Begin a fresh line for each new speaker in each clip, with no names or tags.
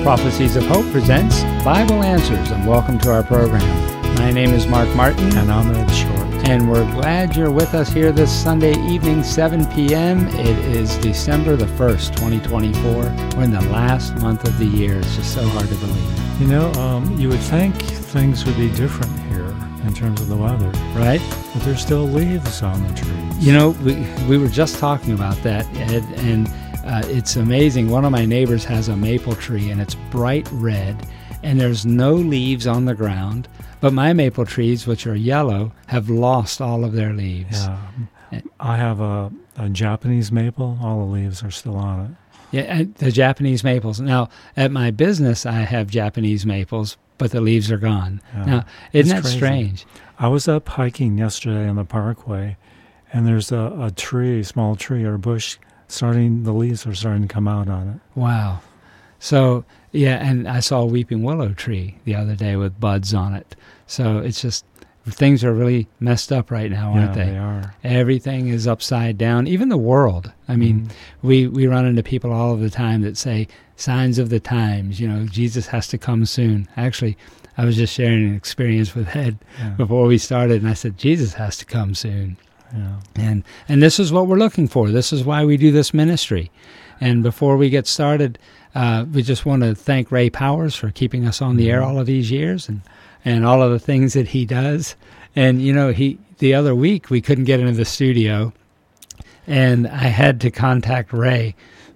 Prophecies of Hope presents Bible Answers, and welcome to our program. My name is Mark Martin.
And I'm Ed Short.
And we're glad you're with us here this Sunday evening, 7 p.m. It is December the 1st, 2024. We're in the last month of the year. It's just so hard to believe.
You know, you would think things would be different here in terms of the weather.
Right?
But there's still leaves on the trees.
You know, we were just talking about that, Ed, and it's amazing. One of my neighbors has a maple tree, and it's bright red, and there's no leaves on the ground. But my maple trees, which are yellow, have lost all of their leaves.
Yeah. I have a Japanese maple. All the leaves are still on it.
Yeah, the Japanese maples. Now, at my business, I have Japanese maples, but the leaves are gone.
Yeah.
Now, isn't that
crazy.
strange?
I was up hiking yesterday on the parkway, and there's a tree, small tree or bush, the leaves are starting to come out on it.
Wow. So, yeah, and I saw a weeping willow tree the other day with buds on it. So it's just, things are really messed up right now, aren't they?
Yeah, they are.
Everything is upside down, even the world. I mean, we run into people all of the time that say, signs of the times, you know, Jesus has to come soon. Actually, I was just sharing an experience with Ed before we started, and I said, Jesus has to come soon.
Yeah.
And this is what we're looking for. This is why we do this ministry. And before we get started, we just want to thank Ray Powers for keeping us on the air all of these years and all of the things that he does. And, you know, the other week we couldn't get into the studio, and I had to contact Ray.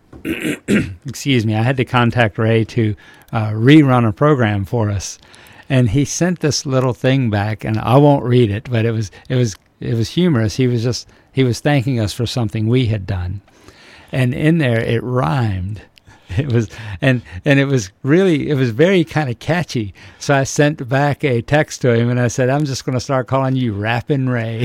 Excuse me. I had to contact Ray to rerun a program for us. And he sent this little thing back, and I won't read it, but it was humorous. He was thanking us for something we had done. And in there it rhymed. It was and it was very kind of catchy. So I sent back a text to him and I said, I'm just going to start calling you Rappin' Ray.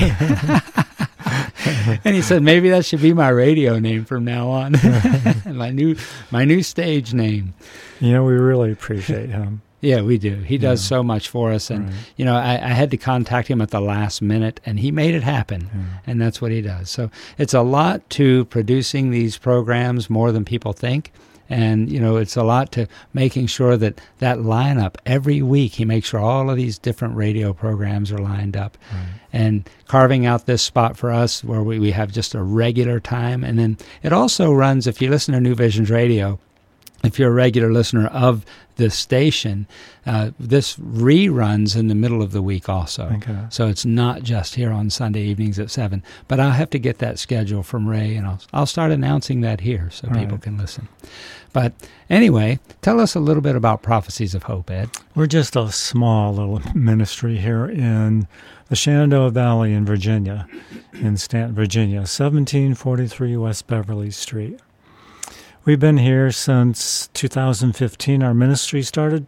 And he said, maybe that should be my radio name from now on. my new stage name.
You know, we really appreciate him.
Yeah, we do. He does so much for us. And, you know, I had to contact him at the last minute, and he made it happen. And that's what he does. So it's a lot to producing these programs, more than people think. And, you know, it's a lot to making sure that lineup, every week, he makes sure all of these different radio programs are lined up. And carving out this spot for us where we have just a regular time. And then it also runs, if you listen to New Visions Radio, if you're a regular listener of this station, this reruns in the middle of the week also.
Okay.
So it's not just here on Sunday evenings at 7. But I'll have to get that schedule from Ray, and I'll start announcing that here so people can listen. But anyway, tell us a little bit about Prophecies of Hope, Ed.
We're just a small little ministry here in the Shenandoah Valley in Virginia, in Stanton, Virginia, 1743 West Beverly Street. We've been here since 2015. Our ministry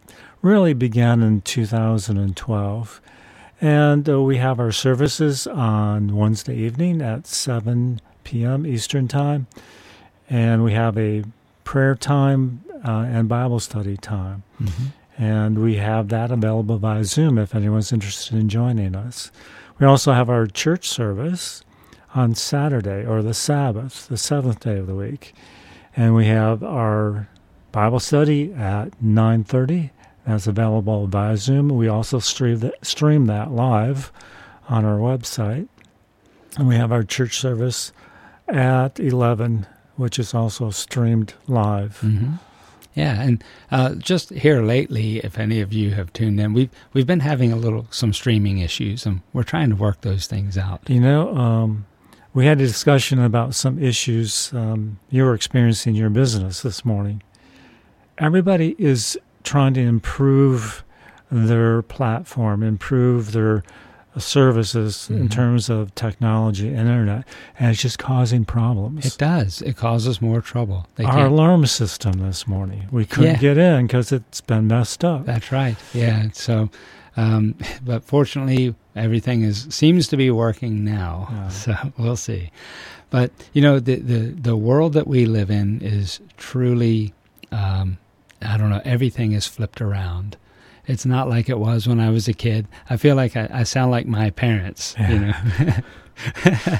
began in 2012. And we have our services on Wednesday evening at 7 p.m. Eastern Time. And we have a prayer time and Bible study time. And we have that available via Zoom if anyone's interested in joining us. We also have our church service on Saturday, or the Sabbath, the seventh day of the week. And we have our Bible study at 9:30. That's available via Zoom. We also stream that live on our website. And we have our church service at 11, which is also streamed live.
Yeah, and just here lately, if any of you have tuned in, we've been having some streaming issues, and we're trying to work those things out.
You know, we had a discussion about some issues you were experiencing in your business this morning. Everybody is trying to improve their platform, improve their services in terms of technology and internet, and it's just causing problems.
It does. It causes more trouble.
Our alarm system this morning, we couldn't get in because it's been messed up.
That's right. Yeah. So, but fortunately, everything seems to be working now. So we'll see. But you know, the world that we live in is truly, I don't know. Everything is flipped around. It's not like it was when I was a kid. I feel like I sound like my parents, you know.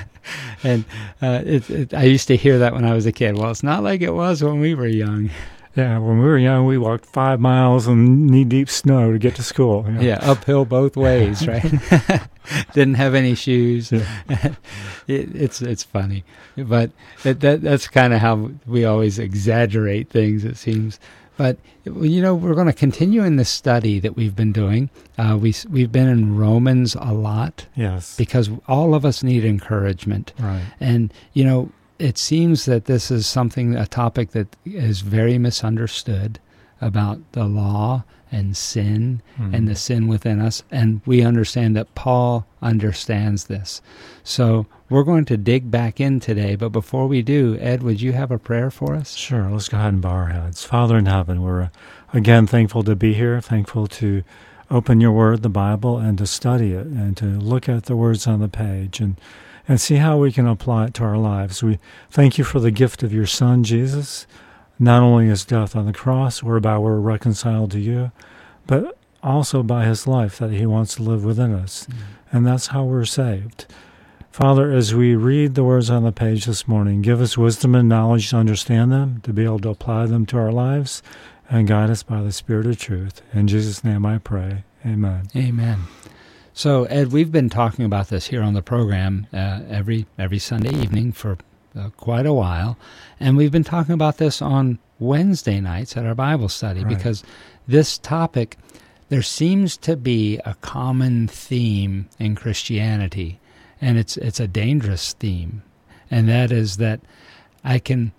And I used to hear that when I was a kid. Well, it's not like it was when we were young.
Yeah, when we were young, we walked 5 miles in knee-deep snow to get to school.
Yeah, uphill both ways, right? Didn't have any shoes. Yeah. It's funny, but that's kind of how we always exaggerate things, it seems. But, we're going to continue in this study that we've been doing. We've been in Romans a lot.
Yes.
Because all of us need encouragement.
Right.
And, it seems that this is a topic that is very misunderstood about the law and sin and the sin within us. And we understand that Paul understands this. So we're going to dig back in today. But before we do, Ed, would you have a prayer for us?
Sure. Let's go ahead and bow our heads. Father in heaven, we're again thankful to be here, thankful to open your word, the Bible, and to study it and to look at the words on the page and see how we can apply it to our lives. We thank you for the gift of your Son, Jesus, not only his death on the cross, whereby we're reconciled to you, but also by his life that he wants to live within us. And that's how we're saved. Father, as we read the words on the page this morning, give us wisdom and knowledge to understand them, to be able to apply them to our lives, and guide us by the Spirit of truth. In Jesus' name I pray. Amen.
Amen. So, Ed, we've been talking about this here on the program every Sunday evening for quite a while, and we've been talking about this on Wednesday nights at our Bible study, right, because this topic, there seems to be a common theme in Christianity, and it's a dangerous theme, and that is that I can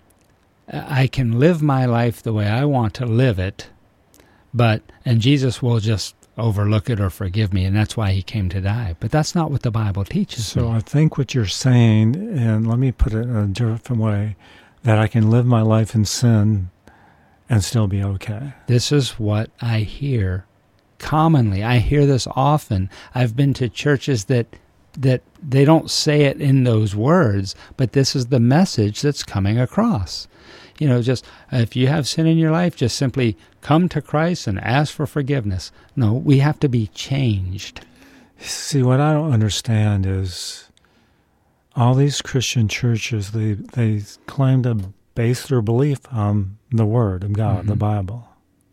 live my life the way I want to live it, and Jesus will just overlook it or forgive me, and that's why he came to die. But that's not what the Bible teaches.
So I think what you're saying, and let me put it in a different way, that I can live my life in sin and still be okay.
This is what I hear commonly. I hear this often. I've been to churches that they don't say it in those words, but this is the message that's coming across. Just if you have sin in your life, just simply come to Christ and ask for forgiveness. No, we have to be changed.
See, what I don't understand is all these Christian churches, they claim to base their belief on the Word of God, the Bible.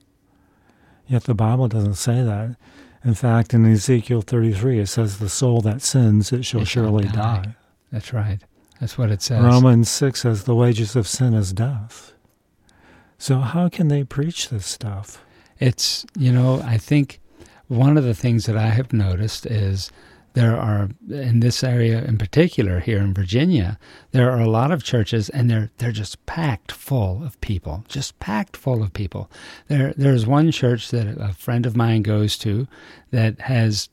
Yet the Bible doesn't say that. In fact, in Ezekiel 33, it says, the soul that sins, it shall surely die.
That's right. That's what it says.
Romans 6 says the wages of sin is death. So how can they preach this stuff?
It's, I think one of the things that I have noticed is there are, in this area in particular here in Virginia, there are a lot of churches, and they're just packed full of people, There's one church that a friend of mine goes to that has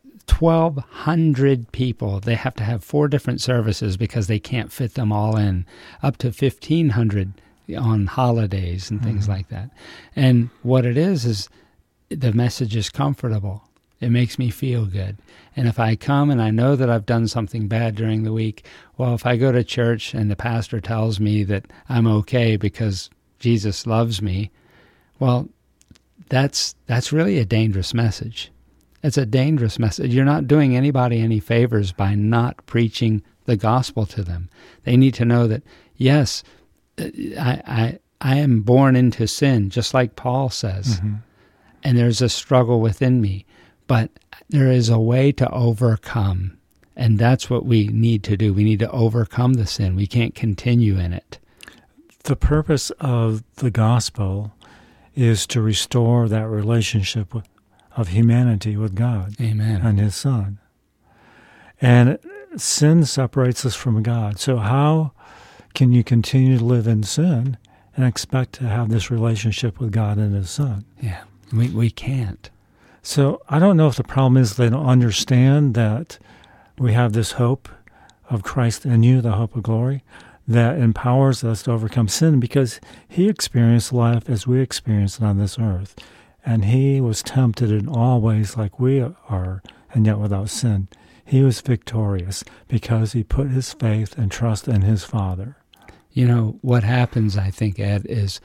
1,200 people. They have to have 4 different services because they can't fit them all in, up to 1,500 on holidays and things like that. And what it is the message is comfortable. It makes me feel good. And if I come and I know that I've done something bad during the week, well, if I go to church and the pastor tells me that I'm okay because Jesus loves me, well, that's really a dangerous message. It's a dangerous message. You're not doing anybody any favors by not preaching the gospel to them. They need to know that, yes, I am born into sin, just like Paul says, and there's a struggle within me, but there is a way to overcome, and that's what we need to do. We need to overcome the sin. We can't continue in it.
The purpose of the gospel is to restore that relationship of humanity with God.
Amen.
And his Son. And sin separates us from God. So how can you continue to live in sin and expect to have this relationship with God and his Son?
Yeah, we can't.
So I don't know if the problem is they don't understand that we have this hope of Christ in you, the hope of glory, that empowers us to overcome sin, because he experienced life as we experience it on this earth. And he was tempted in all ways like we are, and yet without sin. He was victorious because he put his faith and trust in his Father.
What happens, I think, Ed, is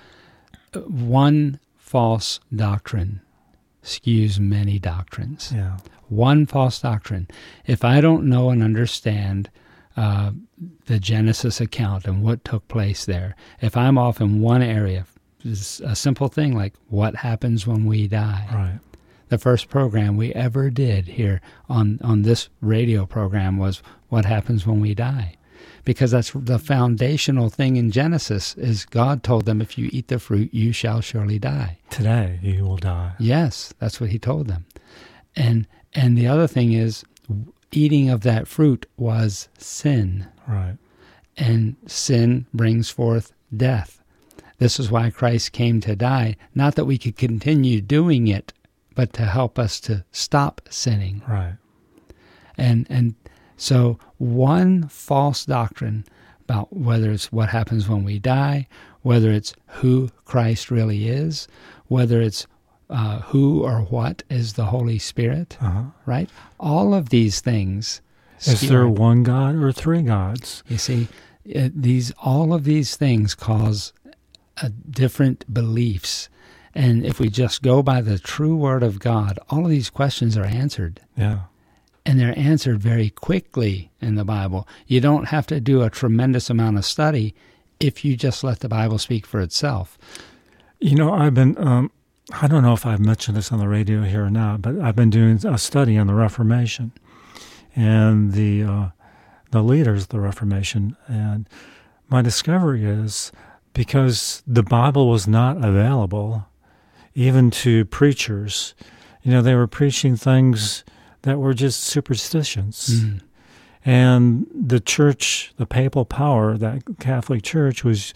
one false doctrine skews many doctrines.
Yeah.
One false doctrine. If I don't know and understand the Genesis account and what took place there, if I'm off in one area, is a simple thing like, what happens when we die?
Right.
The first program we ever did here on this radio program was what happens when we die. Because that's the foundational thing in Genesis is God told them, if you eat the fruit, you shall surely die.
Today you will die.
Yes, that's what he told them. And the other thing is, eating of that fruit was sin.
Right.
And sin brings forth death. This is why Christ came to die, not that we could continue doing it, but to help us to stop sinning.
Right.
And so one false doctrine about whether it's what happens when we die, whether it's who Christ really is, whether it's who or what is the Holy Spirit, right? All of these things.
Is there one God or three gods?
You see, all of these things cause different beliefs. And if we just go by the true Word of God, all of these questions are answered.
Yeah.
And they're answered very quickly in the Bible. You don't have to do a tremendous amount of study if you just let the Bible speak for itself.
You know, I've been, I don't know if I've mentioned this on the radio here or not, but I've been doing a study on the Reformation and the leaders of the Reformation. And my discovery is because the Bible was not available even to preachers, you know, they were preaching things that were just superstitions. Mm. And the church, the papal power, that Catholic Church was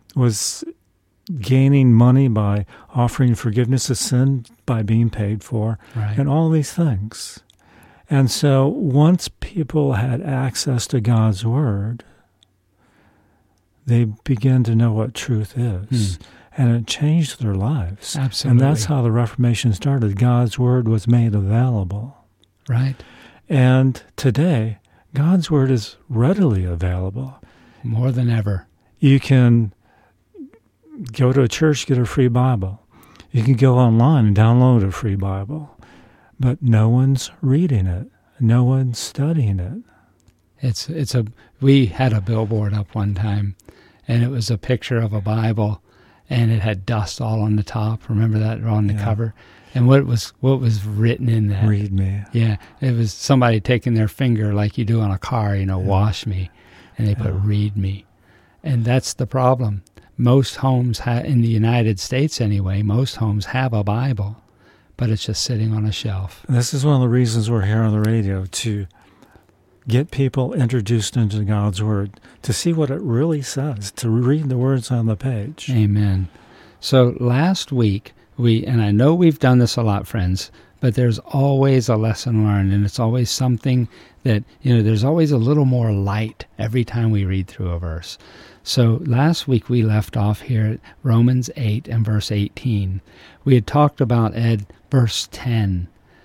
gaining money by offering forgiveness of sin by being paid for, right, and all these things. And so once people had access to God's Word, they began to know what truth is. Mm. And it changed their lives.
Absolutely.
And that's how the Reformation started. God's Word was made available.
Right.
And today, God's Word is readily available.
More than ever.
You can go to a church, get a free Bible. You can go online and download a free Bible. But no one's reading it. No one's studying it.
We had a billboard up one time, and it was a picture of a Bible, and it had dust all on the top. Remember that on the cover? And what was written in that?
Read me.
Yeah, it was somebody taking their finger like you do on a car, wash me, and they put read me. And that's the problem. Most homes, in the United States anyway, most homes have a Bible, but it's just sitting on a shelf.
This is one of the reasons we're here on the radio, to get people introduced into God's Word, to see what it really says, to read the words on the page.
Amen. So last week, and I know we've done this a lot, friends, but there's always a lesson learned, and it's always something that, there's always a little more light every time we read through a verse. So last week we left off here at Romans 8 and verse 18. We had talked about, Ed, verse 10.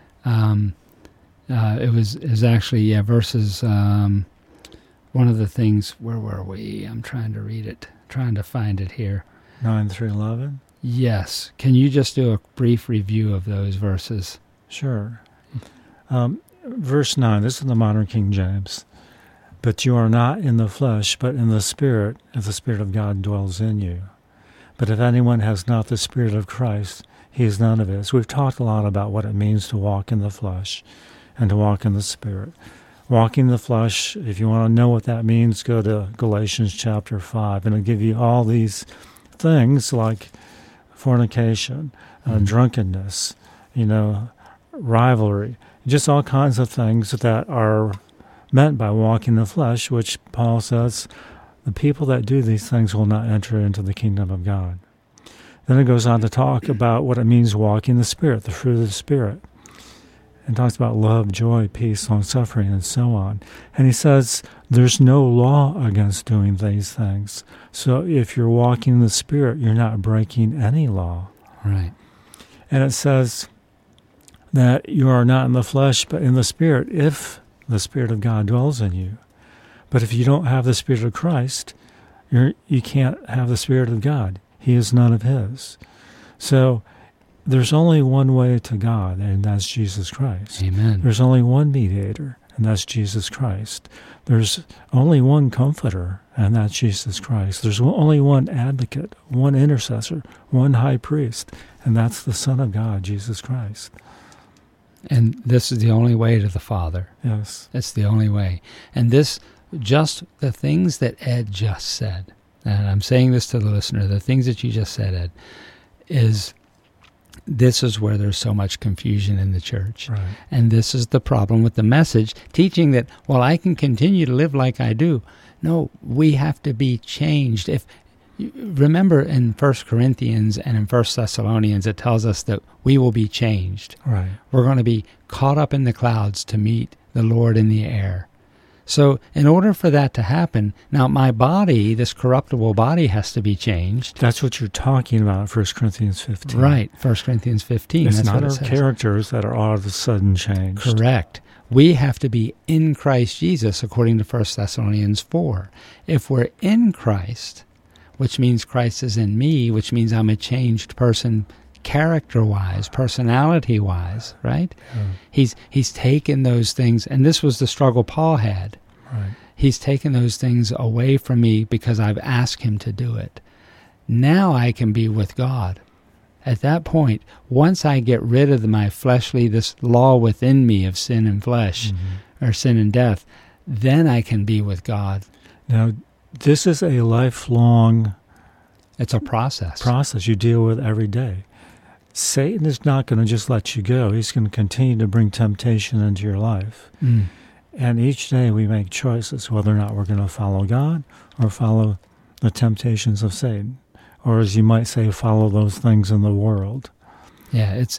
It was actually, verses, one of the things, where were we? I'm trying to read it, trying to find it here.
9 through 11?
Yes. Can you just do a brief review of those verses?
Sure. Verse 9, this is the modern King James. But you are not in the flesh, but in the Spirit, if the Spirit of God dwells in you. But if anyone has not the Spirit of Christ, he is none of his. We've talked a lot about what it means to walk in the flesh and to walk in the Spirit. Walking in the flesh, if you want to know what that means, go to Galatians chapter 5, and it'll give you all these things like fornication, drunkenness, rivalry, just all kinds of things that are meant by walking in the flesh, which Paul says the people that do these things will not enter into the kingdom of God. Then it goes on to talk about what it means walking in the Spirit, the fruit of the Spirit. And talks about love, joy, peace, long-suffering, and so on. And he says there's no law against doing these things. So if you're walking in the Spirit, you're not breaking any law.
Right.
And it says that you are not in the flesh, but in the Spirit, if the Spirit of God dwells in you. But if you don't have the Spirit of Christ, you can't have the Spirit of God. He is none of his. So there's only one way to God, and that's Jesus Christ.
Amen.
There's only one mediator, and that's Jesus Christ. There's only one comforter, and that's Jesus Christ. There's only one advocate, one intercessor, one high priest, and that's the Son of God, Jesus Christ.
And this is the only way to the Father.
Yes.
It's the only way. And this, just the things that Ed just said, and I'm saying this to the listener, the things that you just said, Ed, this is where there's so much confusion in the church.
Right.
And this is the problem with the message, teaching that, well, I can continue to live like I do. No, we have to be changed. Remember in 1 Corinthians and in 1 Thessalonians, it tells us that we will be changed.
Right.
We're going to be caught up in the clouds to meet the Lord in the air. So in order for that to happen, now my body, this corruptible body, has to be changed.
That's what you're talking about in 1 Corinthians 15.
Right, 1 Corinthians 15.
It's
that's
not
what
our
it says.
characters that are all of a sudden changed.
Correct. We have to be in Christ Jesus, according to 1 Thessalonians 4. If we're in Christ, which means Christ is in me, which means I'm a changed person character-wise, personality-wise, right? Yeah. He's taken those things, and this was the struggle Paul had.
Right.
He's taken those things away from me because I've asked him to do it. Now I can be with God. At that point, once I get rid of my fleshly, this law within me of sin and flesh, or sin and death, then I can be with God.
Now, this is a lifelong...
It's a process.
Process you deal with every day. Satan is not going to just let you go. He's going to continue to bring temptation into your life. Mm. And each day we make choices whether or not we're going to follow God or follow the temptations of Satan. Or as you might say, follow those things in the world.
Yeah, it's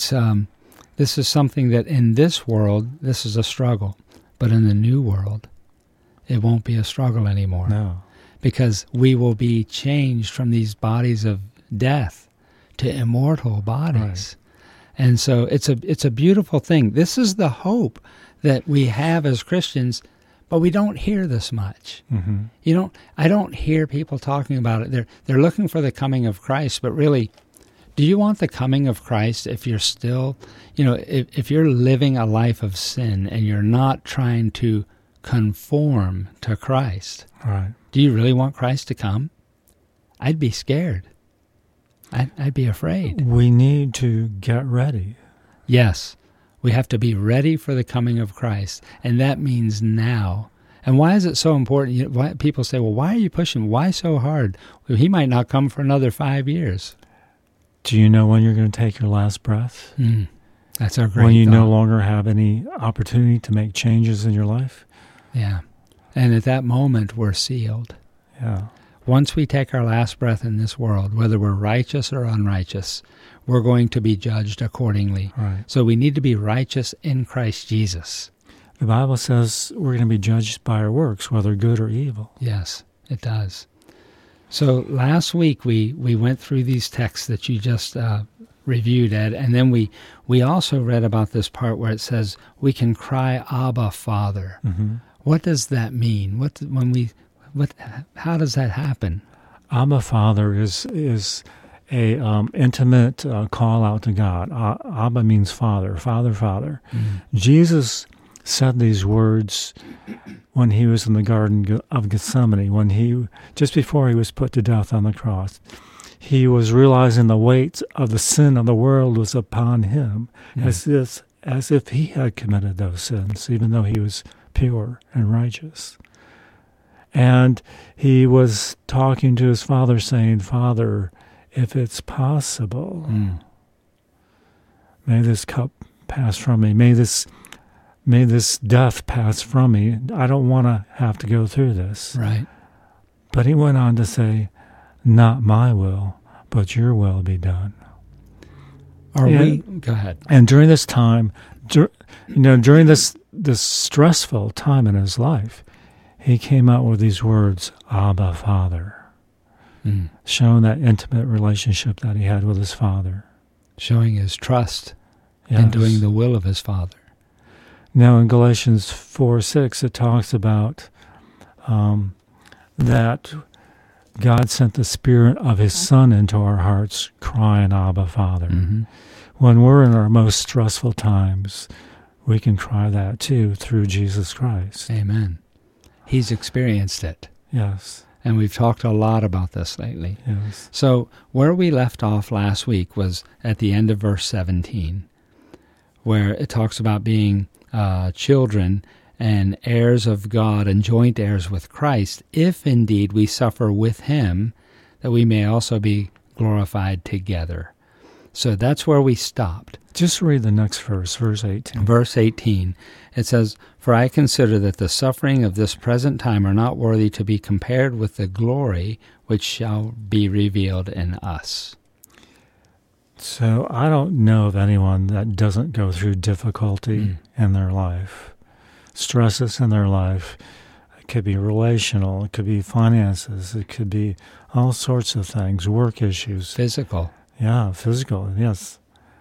this is something that in this world, this is a struggle. But in the new world, it won't be a struggle anymore.
No.
Because we will be changed from these bodies of death to immortal bodies. Right. And so it's a beautiful thing. This is the hope that we have as Christians, but we don't hear this much. Mm-hmm. I don't hear people talking about it. They're looking for the coming of Christ, but really, do you want the coming of Christ if you're still, if you're living a life of sin and you're not trying to conform to Christ?
Right.
Do you really want Christ to come? I'd be scared. I'd be afraid.
We need to get ready.
Yes. We have to be ready for the coming of Christ, and that means now. And why is it so important? Why, people say, well, why are you pushing? Why so hard? Well, he might not come for another 5 years.
Do you know when you're going to take your last breath?
That's our great
When you
thought.
no longer have any opportunity to make changes in your life?
Yeah. And at that moment, we're sealed.
Yeah.
Once we take our last breath in this world, whether we're righteous or unrighteous, we're going to be judged accordingly.
Right.
So we need to be righteous in Christ Jesus.
The Bible says we're going to be judged by our works, whether good or evil.
Yes, it does. So last week we went through these texts that you just reviewed, Ed, and then we also read about this part where it says we can cry, Abba, Father. Mm-hmm. What does that mean? How does that happen?
Abba, Father is a intimate call out to God. Abba means Father, Father, Father. Mm-hmm. Jesus said these words when he was in the Garden of Gethsemane, just before he was put to death on the cross. He was realizing the weight of the sin of the world was upon him, as if he had committed those sins, even though he was pure and righteous. And he was talking to his Father, saying, Father, if it's possible, may this cup pass from me. May this death pass from me. I don't want to have to go through this.
Right.
But he went on to say, not my will, but your will be done.
Go ahead.
And during this time, during this stressful time in his life, he came out with these words, Abba, Father, showing that intimate relationship that he had with his Father.
Showing his trust and doing the will of his Father.
Now in Galatians 4:6, it talks about that God sent the Spirit of His Son into our hearts, crying, Abba, Father. Mm-hmm. When we're in our most stressful times, we can try that too through Jesus Christ.
Amen. He's experienced it.
Yes.
And we've talked a lot about this lately.
Yes.
So where we left off last week was at the end of verse 17, where it talks about being children and heirs of God and joint heirs with Christ, if indeed we suffer with him, that we may also be glorified together. So that's where we stopped.
Just read the next verse, verse 18.
Verse 18, it says, "For I consider that the suffering of this present time are not worthy to be compared with the glory which shall be revealed in us."
So I don't know of anyone that doesn't go through difficulty in their life, stresses in their life. It could be relational, it could be finances, it could be all sorts of things, work issues.
Physical.
Yeah, physical, yes.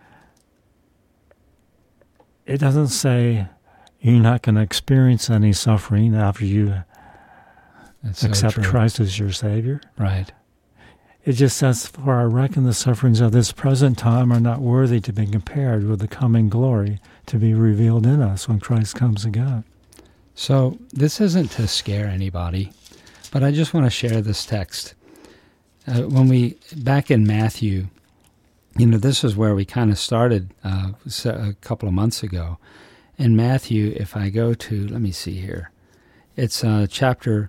It doesn't say you're not going to experience any suffering after you accept Christ as your Savior.
Right.
It just says, "For I reckon the sufferings of this present time are not worthy to be compared with the coming glory to be revealed in us when Christ comes again."
So this isn't to scare anybody, but I just want to share this text. Back in Matthew, this is where we kind of started a couple of months ago. In Matthew, if I go to, let me see here, it's chapter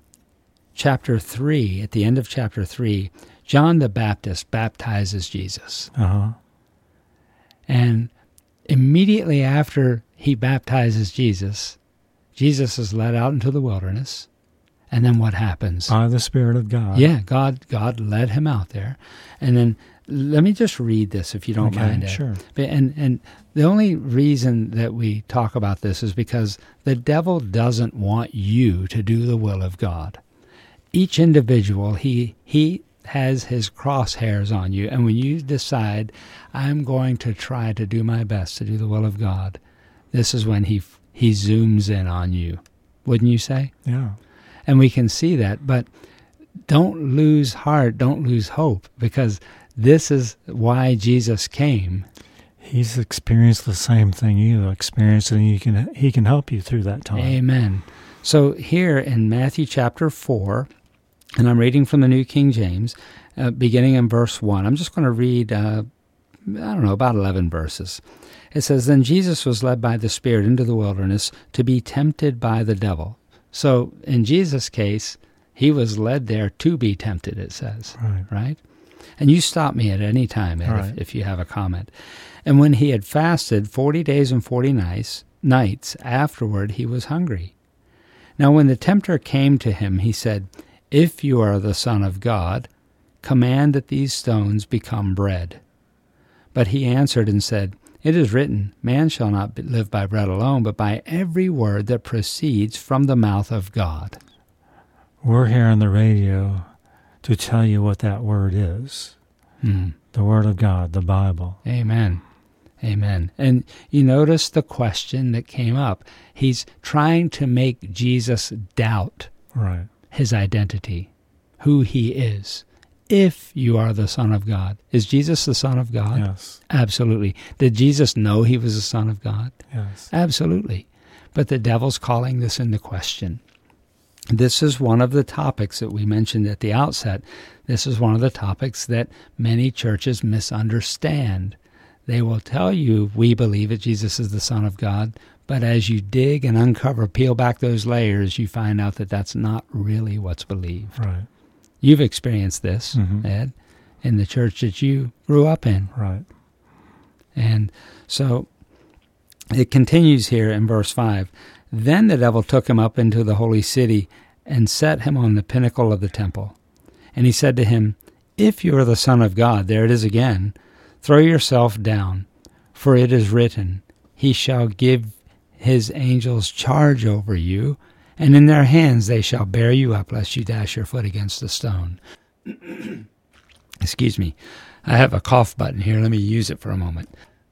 3, at the end of chapter 3, John the Baptist baptizes Jesus.
Uh-huh.
And immediately after he baptizes Jesus, Jesus is led out into the wilderness. And then what happens?
By the Spirit of God.
Yeah, God led him out there. And then let me just read this, if you don't mind, Ed.
Sure.
And the only reason that we talk about this is because the devil doesn't want you to do the will of God. Each individual, he has his crosshairs on you. And when you decide, I'm going to try to do my best to do the will of God, this is when he zooms in on you. Wouldn't you say?
Yeah.
And we can see that, but don't lose heart, don't lose hope, because this is why Jesus came.
He's experienced the same thing you experienced, and he can help you through that time.
Amen. So here in Matthew chapter 4, and I'm reading from the New King James, beginning in verse 1. I'm just going to read, about 11 verses. It says, "Then Jesus was led by the Spirit into the wilderness to be tempted by the devil." So in Jesus' case, he was led there to be tempted, it says. Right? And you stop me at any time, Ed,
Right.
if you have a comment. "And when he had fasted 40 days and 40 nights, afterward he was hungry. Now when the tempter came to him, he said, 'If you are the Son of God, command that these stones become bread.' But he answered and said, 'It is written, man shall not live by bread alone, but by every word that proceeds from the mouth of God.'"
We're here on the radio to tell you what that word is. The Word of God, the Bible.
Amen. Amen. And you notice the question that came up. He's trying to make Jesus doubt
Right.
his identity, who he is. If you are the Son of God. Is Jesus the Son of God?
Yes.
Absolutely. Did Jesus know he was the Son of God?
Yes.
Absolutely. But the devil's calling this into question. This is one of the topics that we mentioned at the outset. This is one of the topics that many churches misunderstand. They will tell you, we believe that Jesus is the Son of God, but as you dig and uncover, peel back those layers, you find out that that's not really what's believed.
Right.
You've experienced this, Ed, in the church that you grew up in.
Right.
And so it continues here in verse 5. "Then the devil took him up into the holy city and set him on the pinnacle of the temple. And he said to him, 'If you are the Son of God,'" there it is again, "'throw yourself down, for it is written, he shall give his angels charge over you, and in their hands they shall bear you up, lest you dash your foot against a stone.'" Excuse me. I have a cough button here. Let me use it for a moment.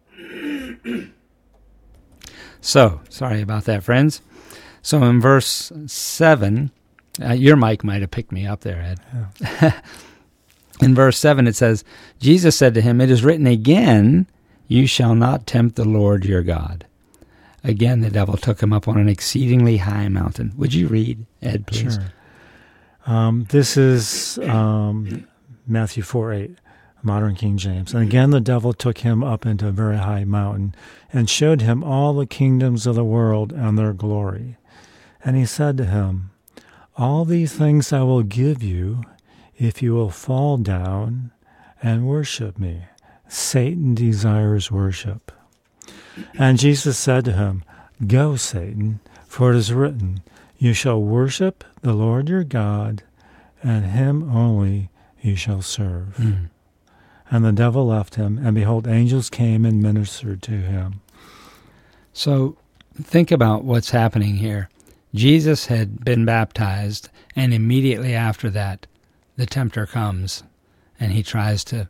So, sorry about that, friends. So in verse 7, your mic might have picked me up there, Ed. Yeah. In verse 7 it says, "Jesus said to him, 'It is written again, you shall not tempt the Lord your God.'" again, the devil took him up on an exceedingly high mountain. Would you read, Ed, please?
Sure. This is Matthew 4:8, modern King James. And again, the devil took him up into a very high mountain and showed him all the kingdoms of the world and their glory. And he said to him, all these things I will give you if you will fall down and worship me. Satan desires worship. And Jesus said to him, go, Satan, for it is written, you shall worship the Lord your God, and him only you shall serve. Mm. And the devil left him, and behold, angels came and ministered to him.
So think about what's happening here. Jesus had been baptized, and immediately after that, the tempter comes, and he tries to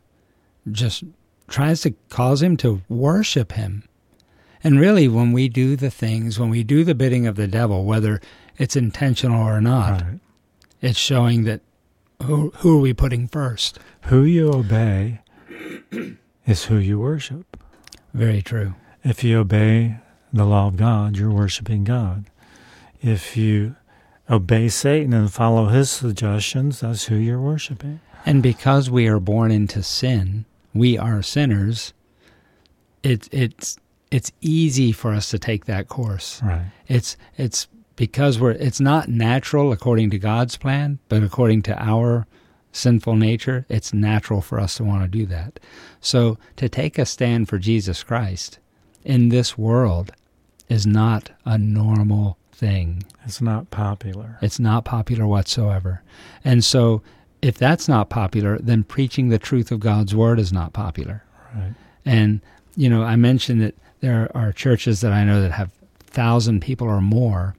cause him to worship him. And really, when we do the things, when we do the bidding of the devil, whether it's intentional or not, right, it's showing that who are we putting first?
Who you obey is who you worship.
Very true.
If you obey the law of God, you're worshiping God. If you obey Satan and follow his suggestions, that's who you're worshiping.
And because we are born into sin, we are sinners, it's easy for us to take that course.
Right.
It's because it's not natural according to God's plan, but according to our sinful nature, it's natural for us to want to do that. So to take a stand for Jesus Christ in this world is not a normal thing.
It's not popular.
It's not popular whatsoever. And so if that's not popular, then preaching the truth of God's word is not popular.
Right.
And, I mentioned that there are churches that I know that have 1,000 people or more,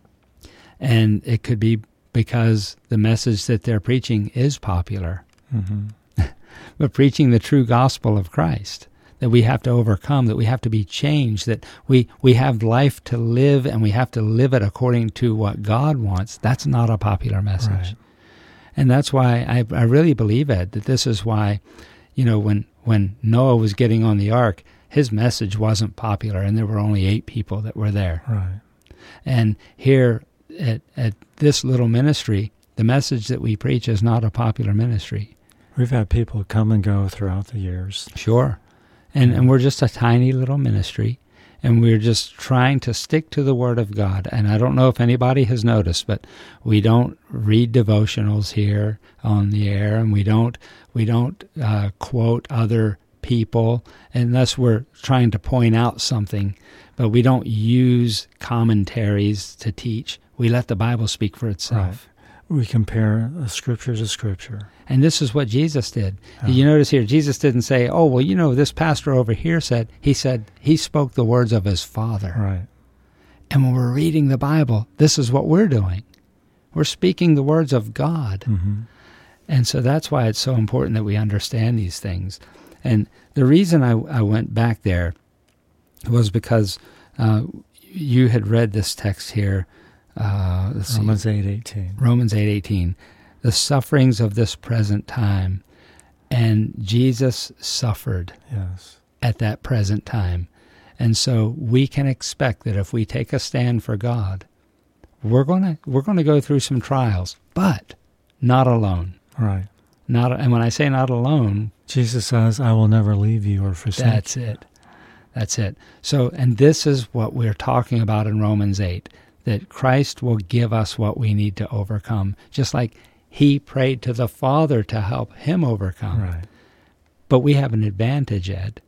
and it could be because the message that they're preaching is popular. Mm-hmm. But preaching the true gospel of Christ, that we have to overcome, that we have to be changed, that we have life to live and we have to live it according to what God wants, that's not a popular message. Right. And that's why I really believe, Ed, that this is why, when Noah was getting on the ark, his message wasn't popular, and there were only 8 people that were there.
Right.
And here at this little ministry, the message that we preach is not a popular ministry.
We've had people come and go throughout the years.
Sure. And we're just a tiny little ministry, and we're just trying to stick to the Word of God. And I don't know if anybody has noticed, but we don't read devotionals here on the air, and we don't quote other people unless we're trying to point out something. But we don't use commentaries to teach. We let the Bible speak for itself.
Right. We compare Scripture to Scripture.
And this is what Jesus did. You notice here, Jesus didn't say, oh, well, this pastor over here said, he spoke the words of his Father.
Right.
And when we're reading the Bible, this is what we're doing. We're speaking the words of God. Mm-hmm. And so that's why it's so important that we understand these things. And the reason I went back there was because you had read this text here.
Romans 8:18.
Romans 8:18. The sufferings of this present time. And Jesus suffered at that present time. And so we can expect that if we take a stand for God, we're going to go through some trials, but not alone.
Right.
And when I say not alone,
Jesus says, I will never leave you or forsake you.
That's it. So, and this is what we're talking about in Romans 8, that Christ will give us what we need to overcome, just like he prayed to the Father to help him overcome.
Right.
But we have an advantage, Ed.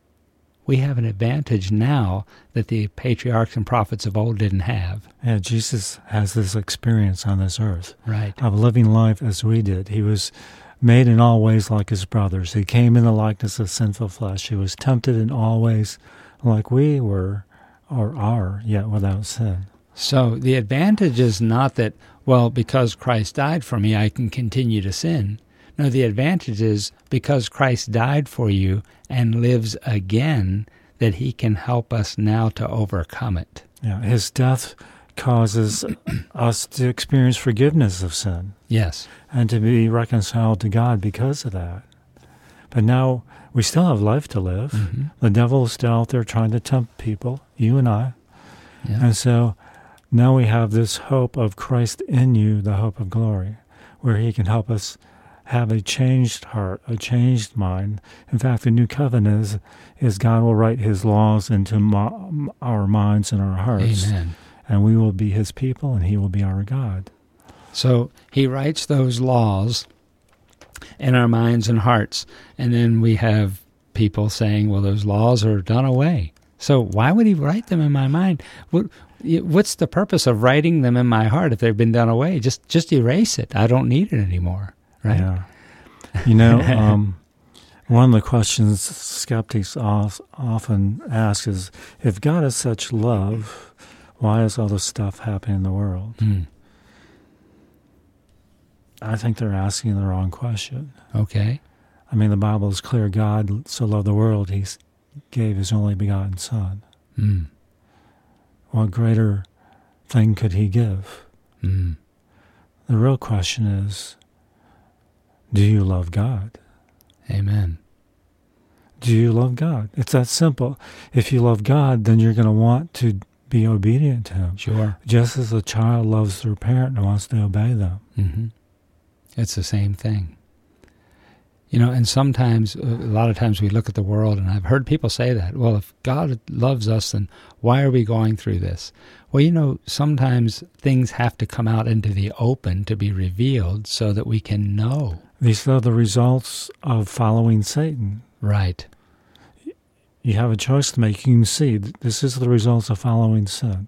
We have an advantage now that the patriarchs and prophets of old didn't have.
Yeah, Jesus has this experience on this earth.
Right.
Of living life as we did. He was made in all ways like his brothers. He came in the likeness of sinful flesh. He was tempted in all ways like we were or are, yet without sin.
So the advantage is not that, well, because Christ died for me, I can continue to sin. No, the advantage is because Christ died for you and lives again, that he can help us now to overcome it.
Yeah, his death causes us to experience forgiveness of sin.
Yes.
And to be reconciled to God because of that. But now we still have life to live. Mm-hmm. The devil is still out there trying to tempt people, you and I,
Yeah.
And so now we have this hope of Christ in you, the hope of glory, where he can help us have a changed heart, a changed mind. In fact, the new covenant is God will write his laws into our minds and our hearts.
Amen.
And we will be his people, and he will be our God.
So he writes those laws in our minds and hearts. And then we have people saying, well, those laws are done away. So why would he write them in my mind? What's the purpose of writing them in my heart if they've been done away? Just erase it. I don't need it anymore. Right?
Yeah. You know, one of the questions skeptics often ask is, if God is such love, why is all this stuff happening in the world? I think they're asking the wrong question.
Okay.
I mean, the Bible is clear. God so loved the world, he gave his only begotten Son. What greater thing could he give? The real question is, do you love God?
Amen.
Do you love God? It's that simple. If you love God, then you're going to want to be obedient to him.
Sure.
Just as a child loves their parent and wants to obey them.
It's the same thing. You know, and sometimes, a lot of times we look at the world, and I've heard people say that, well, if God loves us, then why are we going through this? Well, you know, sometimes things have to come out into the open to be revealed so that we can know.
These are the results of following Satan.
Right.
You have a choice to make. You can see this is the results of following sin.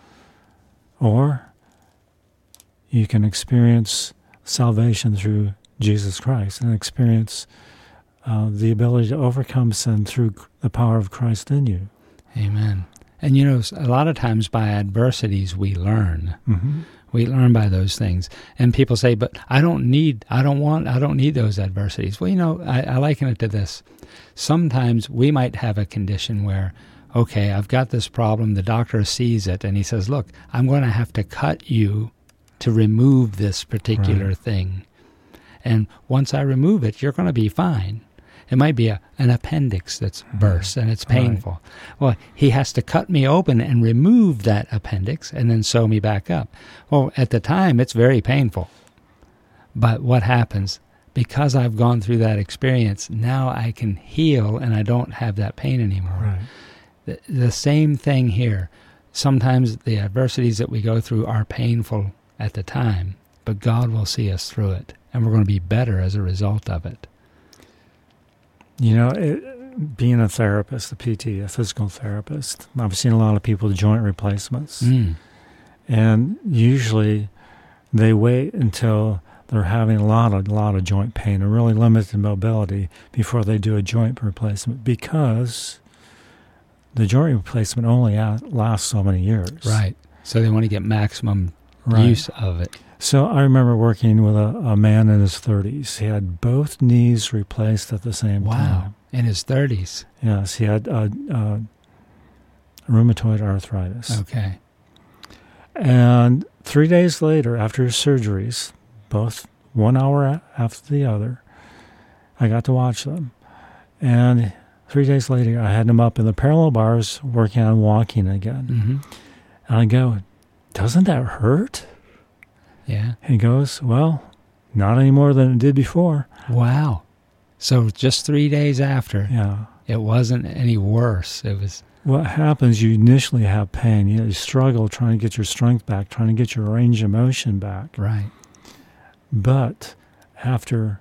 Or you can experience salvation through Jesus Christ and experience the ability to overcome sin through the power of Christ in you. Amen.
And you know, a lot of times by adversities we learn. We learn by those things. And people say, but I don't need those adversities. Well, you know, I liken it to this. Sometimes we might have a condition where, okay, I've got this problem, the doctor sees it, and he says, look, I'm going to have to cut you to remove this particular thing. And once I remove it, you're going to be fine. It might be an appendix that's burst, and it's painful. Right. Well, he has to cut me open and remove that appendix and then sew me back up. Well, at the time, it's very painful. But what happens? Because I've gone through that experience, now I can heal and I don't have that pain anymore. Right. The same thing here. Sometimes the adversities that we go through are painful at the time, but God will see us through it, and we're going to be better as a result of it.
You know, being a therapist, a PT, a physical therapist, I've seen a lot of people with joint replacements. And usually they wait until they're having a lot of joint pain and really limited mobility before they do a joint replacement, because the joint replacement only lasts so many years.
Right. So they want to get maximum use of it.
So I remember working with a man in his 30s. He had both knees replaced at the same time.
Wow, in his 30s.
Yes, he had rheumatoid arthritis.
Okay.
And 3 days later, after his surgeries, both 1 hour after the other, I got to watch them. And 3 days later, I had him up in the parallel bars working on walking again. And I go, doesn't that hurt?
Yeah.
And he goes, well, not any more than it did before.
Wow. So just 3 days after, it wasn't any worse. It was.
What happens, you initially have pain. You struggle trying to get your strength back, trying to get your range of motion back.
Right.
But after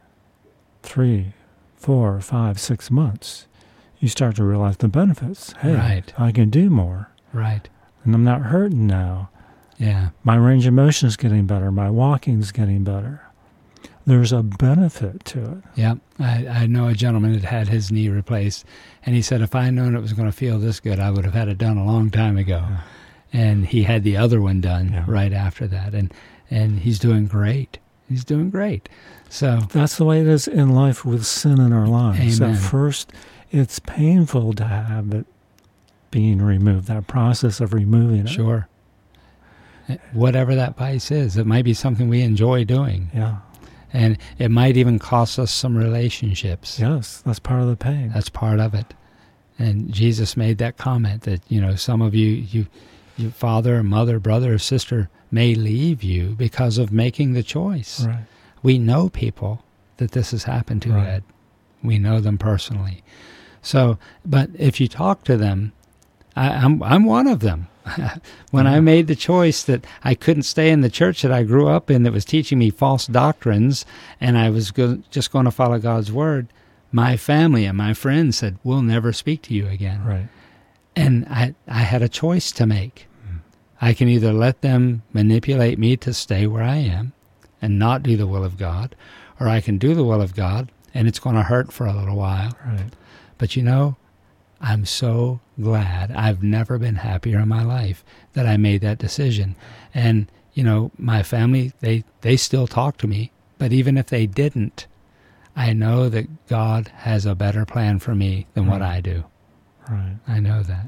3, 4, 5, 6 months, you start to realize the benefits. Hey, I can do more.
Right.
And I'm not hurting now.
Yeah.
My range of motion is getting better. My walking is getting better. There's a benefit to it.
Yeah. I know a gentleman that had his knee replaced, and he said, if I had known it was going to feel this good, I would have had it done a long time ago. Yeah. And he had the other one done right after that. And he's doing great. He's doing great. So
that's the way it is in life with sin in our lives.
Amen.
At first, it's painful to have it being removed, that process of removing it.
Sure. Whatever that vice is, it might be something we enjoy doing.
Yeah.
And it might even cost us some relationships.
Yes, that's part of the pain.
That's part of it. And Jesus made that comment that, you know, some of you your father, mother, brother, or sister may leave you because of making the choice.
Right.
We know people that this has happened to,
Right.
Ed. We know them personally. So, but if you talk to them, I'm one of them. When I made the choice that I couldn't stay in the church that I grew up in that was teaching me false doctrines, and I was just going to follow God's word, my family and my friends said, we'll never speak to you again.
Right.
And I had a choice to make. I can either let them manipulate me to stay where I am and not do the will of God, or I can do the will of God, and it's going to hurt for a little while.
Right.
But I'm so glad. I've never been happier in my life that I made that decision. And, my family, they still talk to me, but even if they didn't, I know that God has a better plan for me than what I do.
Right.
I know that.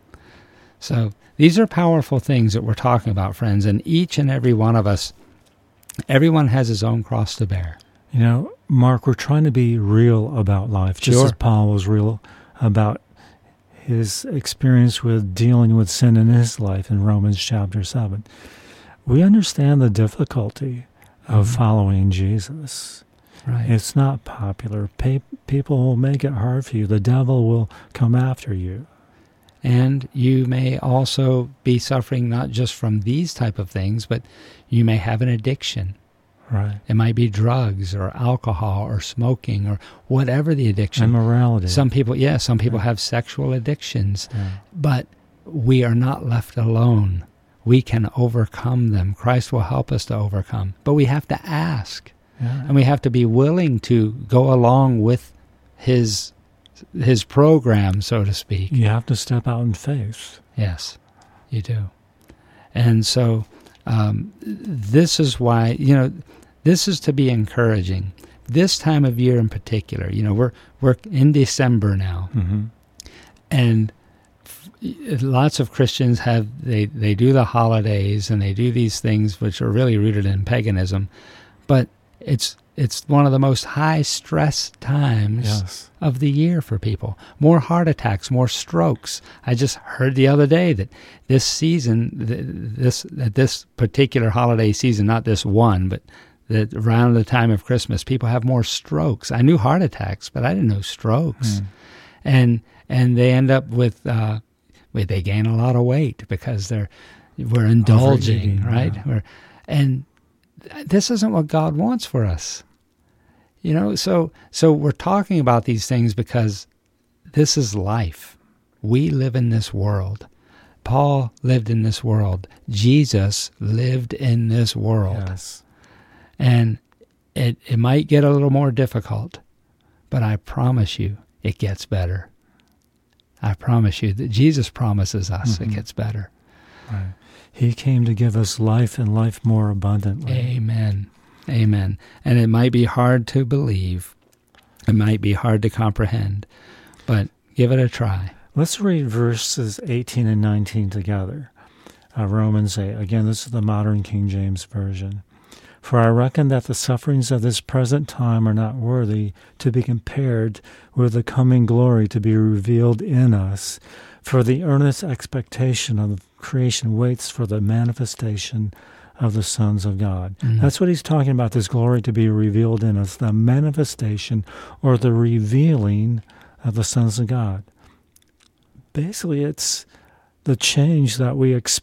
So these are powerful things that we're talking about, friends, and each and every one of us, everyone has his own cross to bear.
Mark, we're trying to be real about life, just
Sure.
as Paul was real about his experience with dealing with sin in his life in Romans chapter 7. We understand the difficulty of following Jesus.
Right.
It's not popular. People will make it hard for you. The devil will come after you.
And you may also be suffering not just from these type of things, but you may have an addiction.
Right.
It might be drugs or alcohol or smoking or whatever the addiction.
Immorality.
Some people have sexual addictions, but we are not left alone. We can overcome them. Christ will help us to overcome. But we have to ask, and we have to be willing to go along with his program, so to speak.
You have to step out in faith.
Yes, you do. And so this is why, this is to be encouraging. This time of year in particular, we're in December now, and lots of Christians they do the holidays and they do these things which are really rooted in paganism, but it's one of the most high stress times of the year for people. More heart attacks, more strokes. I just heard the other day that this season, this particular holiday season, not this one, but that around the time of Christmas, people have more strokes. I knew heart attacks, but I didn't know strokes. And they end up with they gain a lot of weight because we're indulging, right? And this isn't what God wants for us. So we're talking about these things because this is life. We live in this world. Paul lived in this world. Jesus lived in this world.
Yes.
And it might get a little more difficult, but I promise you it gets better. I promise you that Jesus promises us it gets better.
Right. He came to give us life and life more abundantly.
Amen. Amen. And it might be hard to believe. It might be hard to comprehend, but give it a try.
Let's read verses 18 and 19 together. Romans 8. Again, this is the modern King James Version. For I reckon that the sufferings of this present time are not worthy to be compared with the coming glory to be revealed in us. For the earnest expectation of creation waits for the manifestation of the sons of God. That's what he's talking about, this glory to be revealed in us, the manifestation or the revealing of the sons of God. Basically, it's the change that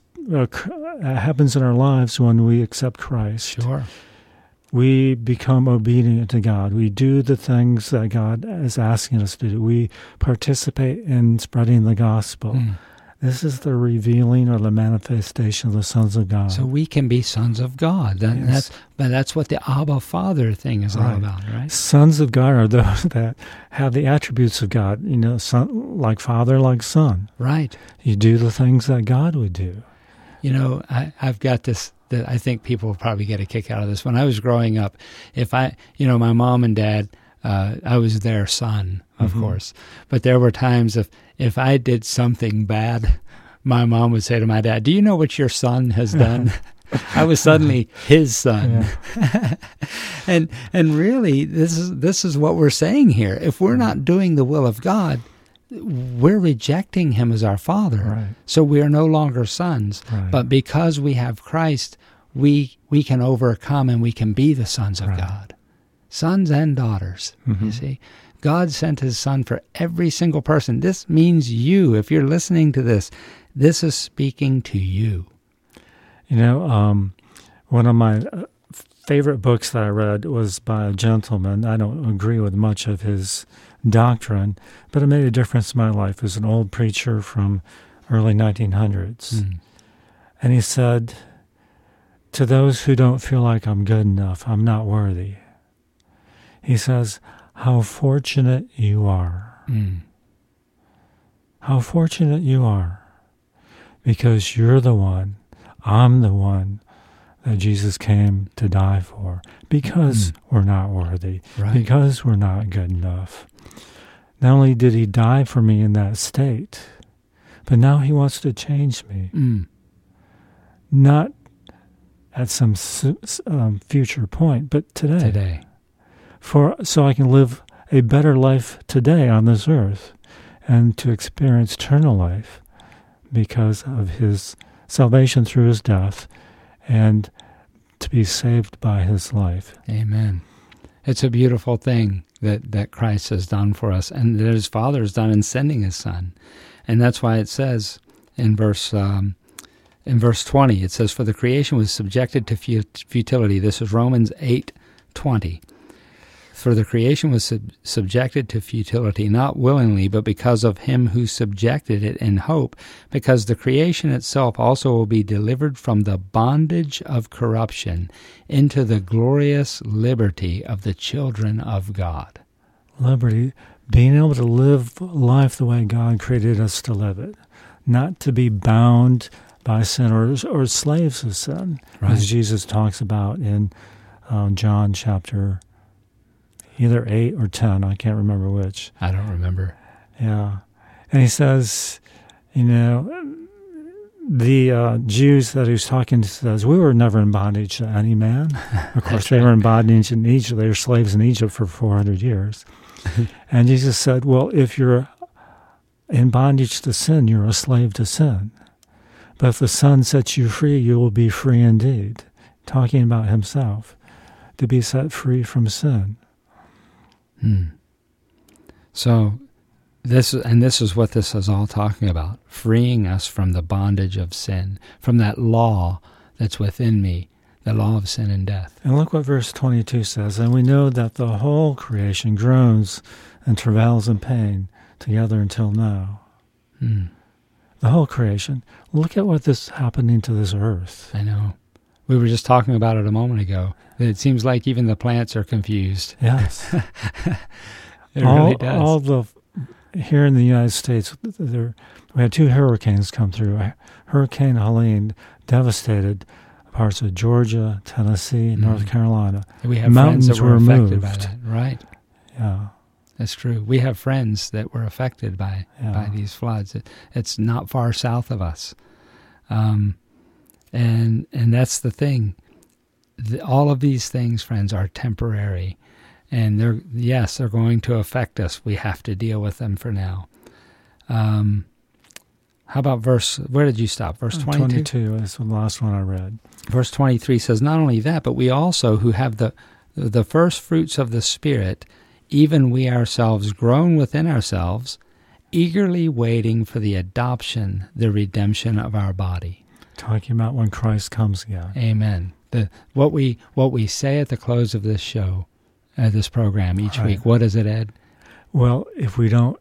happens in our lives when we accept Christ.
Sure.
We become obedient to God. We do the things that God is asking us to do. We participate in spreading the gospel. This is the revealing or the manifestation of the sons of God.
So we can be sons of God. That's what the Abba Father thing is all about, right?
Sons of God are those that have the attributes of God. Son, like father, like son. Right. You do the things that God would do.
I've got this, that I think people will probably get a kick out of this. When I was growing up, my mom and dad, I was their son, of course. But there were times if I did something bad, my mom would say to my dad, "Do you know what your son has done?" I was suddenly his son. And really, this is what we're saying here. If we're not doing the will of God, we're rejecting him as our Father.
Right.
So we are no longer sons.
Right.
But because we have Christ, we can overcome and we can be the sons of
Right.
God. Sons and daughters, you see. God sent his Son for every single person. This means you. If you're listening to this is speaking to you.
You know, one of my favorite books that I read was by a gentleman. I don't agree with much of his doctrine, but it made a difference in my life. It was an old preacher from early 1900s. And he said, to those who don't feel like I'm good enough, I'm not worthy. He says, how fortunate you are. How fortunate you are. Because you're the one, I'm the one that Jesus came to die for. Because we're not worthy.
Right.
Because we're not good enough. Not only did he die for me in that state, but now he wants to change me. Not at some future point, but today. So I can live a better life today on this earth and to experience eternal life because of his salvation through his death and to be saved by his life.
Amen. It's a beautiful thing that Christ has done for us and that his Father has done in sending his Son. And that's why it says in verse 20, it says, for the creation was subjected to futility. This is Romans 8:20. For the creation was subjected to futility, not willingly, but because of him who subjected it in hope, because the creation itself also will be delivered from the bondage of corruption into the glorious liberty of the children of God.
Liberty, being able to live life the way God created us to live it, not to be bound by sin or slaves of sin,
Right.
as Jesus talks about in John chapter either 8 or 10, I can't remember which.
I don't remember.
Yeah. And he says, you know, the Jews that he was talking to says, we were never in bondage to any man. Of course, they were in bondage in Egypt. They were slaves in Egypt for 400 years. And Jesus said, well, if you're in bondage to sin, you're a slave to sin. But if the Son sets you free, you will be free indeed. Talking about himself, to be set free from sin.
So this is what this is all talking about, freeing us from the bondage of sin, from that law that's within me, the law of sin and death.
And look what verse 22 says, and we know that the whole creation groans and travails in pain together until now. The whole creation. Look at what is happening to this earth.
I know. We were just talking about it a moment ago. It seems like even the plants are confused.
Yes.
It really does.
Here in the United States, we had 2 hurricanes come through. Hurricane Helene devastated parts of Georgia, Tennessee, North Carolina.
We have
Mountains
friends that were affected
moved.
by that. Right.
Yeah.
That's true. We have friends that were affected by these floods. It's not far south of us. And that's the thing. All of these things, friends, are temporary. And they're going to affect us. We have to deal with them for now. How about where did you stop? Verse 22?
22 is the last one I read.
Verse 23 says, not only that, but we also who have the first fruits of the Spirit, even we ourselves groan within ourselves, eagerly waiting for the adoption, the redemption of our body.
Talking about when Christ comes again.
Amen. What we say at the close of this show, this program each week, what is it, Ed?
Well, if we don't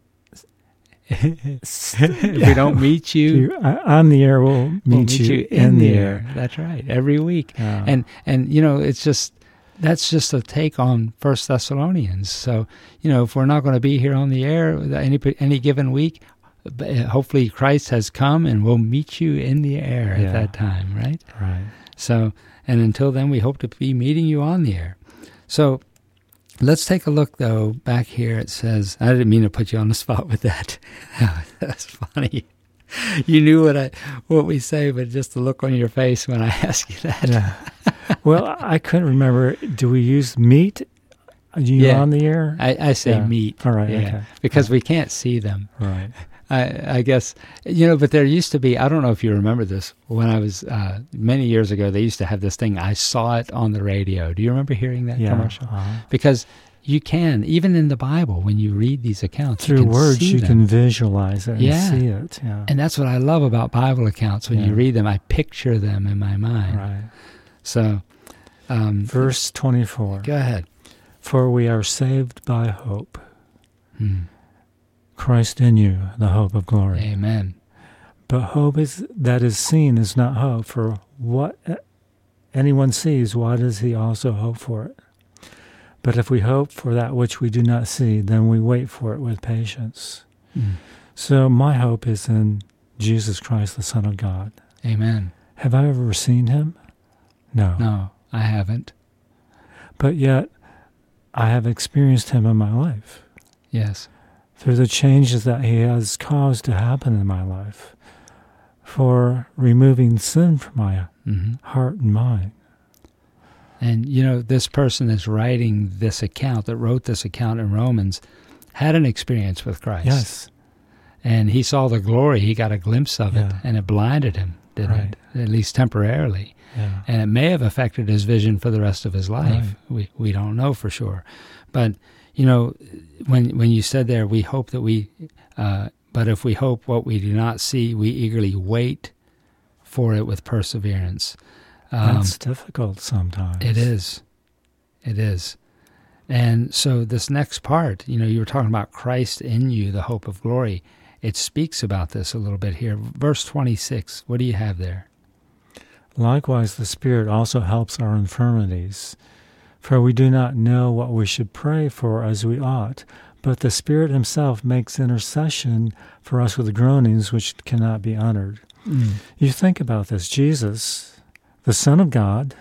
meet you
on the air, we'll meet you in the air.
That's right, every week.
Yeah.
And you know, that's just a take on 1 Thessalonians. So, you know, if we're not going to be here on the air any given week, hopefully Christ has come and we'll meet you in the air at that time, right?
Right.
So, and until then, we hope to be meeting you on the air. So let's take a look, though. Back here it says, I didn't mean to put you on the spot with that. That's funny. You knew what we say, but just the look on your face when I ask you that.
Yeah. Well, I couldn't remember. Do we use meet Are you on the air?
I say meet.
All right,
yeah,
okay.
because we can't see them.
Right.
I guess, but there used to be, I don't know if you remember this, when I was, many years ago, they used to have this thing, I saw it on the radio. Do you remember hearing that commercial? Because you can, even in the Bible, when you read these accounts,
through words, you can visualize it and see it. Yeah.
And that's what I love about Bible accounts. When you read them, I picture them in my mind.
Right.
So,
verse 24.
Go ahead.
For we are saved by hope. Christ in you, the hope of glory.
Amen.
But hope that is seen is not hope. For what anyone sees, why does he also hope for it? But if we hope for that which we do not see, then we wait for it with patience. So my hope is in Jesus Christ, the Son of God.
Amen.
Have I ever seen him? No.
No, I haven't.
But yet, I have experienced him in my life.
Yes.
Through the changes that he has caused to happen in my life, for removing sin from my heart and mind.
And, this person that's writing this account, that wrote this account in Romans, had an experience with Christ.
Yes.
And he saw the glory. He got a glimpse of it, and it blinded him, didn't it? At least temporarily.
Yeah.
And it may have affected his vision for the rest of his life. Right. We don't know for sure. But, when you said there, we hope that but if we hope what we do not see, we eagerly wait for it with perseverance.
That's difficult sometimes.
It is. It is. And so this next part, you were talking about Christ in you, the hope of glory. It speaks about this a little bit here. Verse 26, what do you have there?
Likewise, the Spirit also helps our infirmities. For we do not know what we should pray for as we ought, but the Spirit himself makes intercession for us with groanings which cannot be uttered. You think about this. Jesus, the Son of God,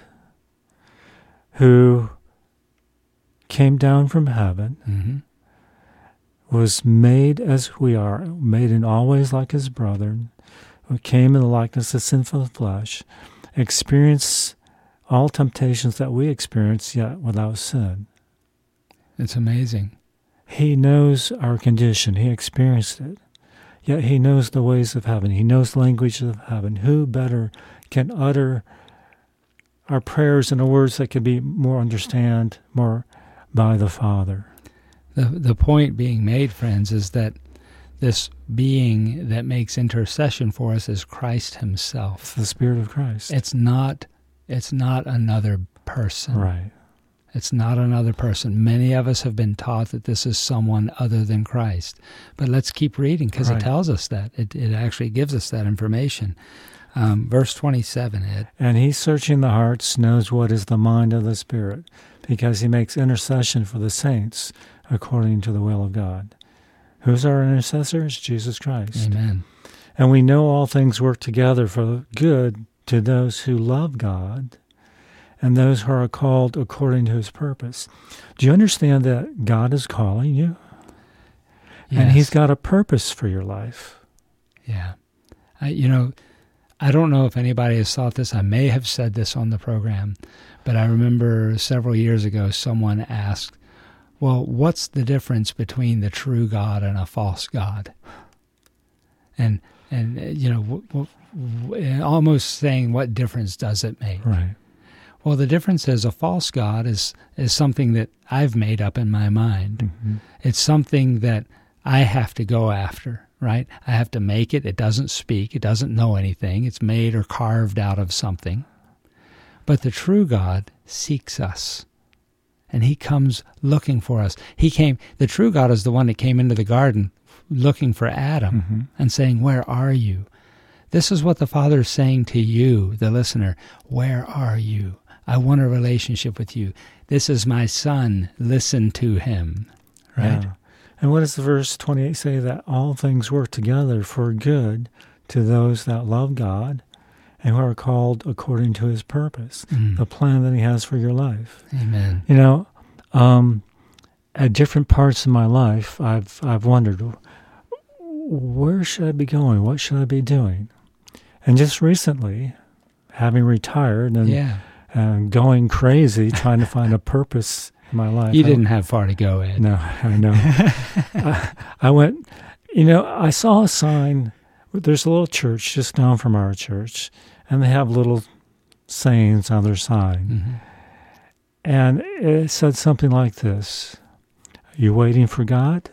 who came down from heaven, was made as we are, made in all ways like his brethren, who came in the likeness of sinful flesh, experienced all temptations that we experience, yet without sin.
It's amazing.
He knows our condition. He experienced it. Yet he knows the ways of heaven. He knows the language of heaven. Who better can utter our prayers in the words that can be more understood more by the Father?
The point being made, friends, is that this being that makes intercession for us is Christ himself.
It's the Spirit of Christ.
It's not another person.
Right.
It's not another person. Many of us have been taught that this is someone other than Christ. But let's keep reading because it tells us that. It actually gives us that information. Verse 27, Ed.
And he, searching the hearts, knows what is the mind of the Spirit, because he makes intercession for the saints according to the will of God. Who's our intercessor? It's Jesus Christ.
Amen.
And we know all things work together for good to those who love God and those who are called according to his purpose. Do you understand that God is calling you? Yes. And he's got a purpose for your life.
Yeah. I don't know if anybody has thought this. I may have said this on the program, but I remember several years ago someone asked, well, what's the difference between the true God and a false God? And almost saying, what difference does it make?
Right.
Well, the difference is a false God is something that I've made up in my mind. Mm-hmm. It's something that I have to go after, right? I have to make it. It doesn't speak. It doesn't know anything. It's made or carved out of something. But the true God seeks us, and he comes looking for us. The true God is the one that came into the garden looking for Adam and saying, where are you? This is what the Father is saying to you, the listener. Where are you? I want a relationship with you. This is my son. Listen to him. Right?
Yeah. And what does verse 28 say? That all things work together for good to those that love God and who are called according to his purpose, the plan that he has for your life.
Amen.
At different parts of my life, I've wondered, where should I be going? What should I be doing? And just recently, having retired and going crazy, trying to find a purpose in my life.
You didn't have far to go, Ed.
No, I know. I went, I saw a sign. There's a little church just down from our church, and they have little sayings on their sign.
Mm-hmm.
And it said something like this: "Are you waiting for God?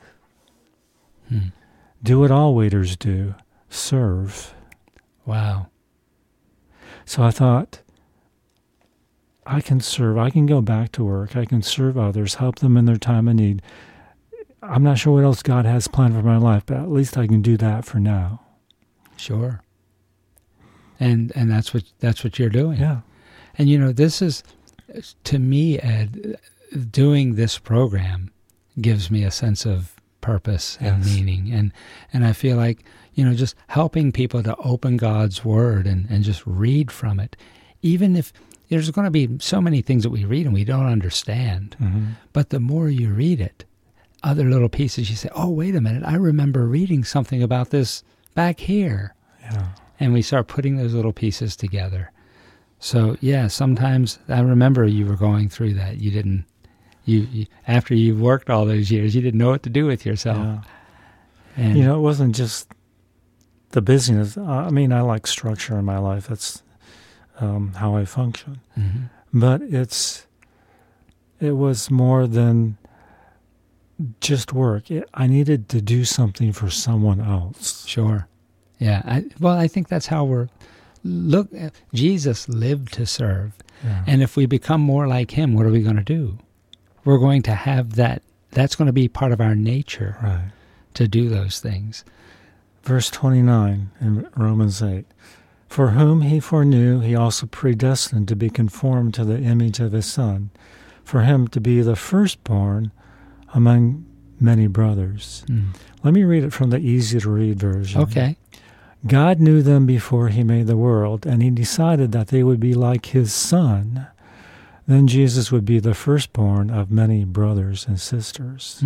Do what all waiters do, serve."
Wow.
So I thought, I can serve. I can go back to work. I can serve others, help them in their time of need. I'm not sure what else God has planned for my life, but at least I can do that for now.
Sure. And that's what you're doing.
Yeah.
And this is, to me, Ed, doing this program gives me a sense of purpose and meaning. And I feel like, just helping people to open God's Word and just read from it, even if there's going to be so many things that we read and we don't understand.
Mm-hmm.
But the more you read it, other little pieces, you say, oh, wait a minute, I remember reading something about this back here.
Yeah.
And we start putting those little pieces together. So, yeah, sometimes I remember you were going through that. You didn't, you after you worked all those years, you didn't know what to do with yourself.
Yeah.
And,
it wasn't just the busyness. I mean, I like structure in my life. That's how I function.
Mm-hmm.
But it was more than just work. I needed to do something for someone else.
Sure. Yeah. I think that's how Jesus lived to serve.
Yeah.
And if we become more like him, what are we going to do? We're going to have that. That's going to be part of our nature,
right,
to do those things.
Verse 29 in Romans 8. For whom he foreknew, he also predestined to be conformed to the image of his Son, for him to be the firstborn among many brothers. Let me read it from the easy-to-read version.
Okay.
God knew them before he made the world, and he decided that they would be like his Son. Then Jesus would be the firstborn of many brothers and sisters.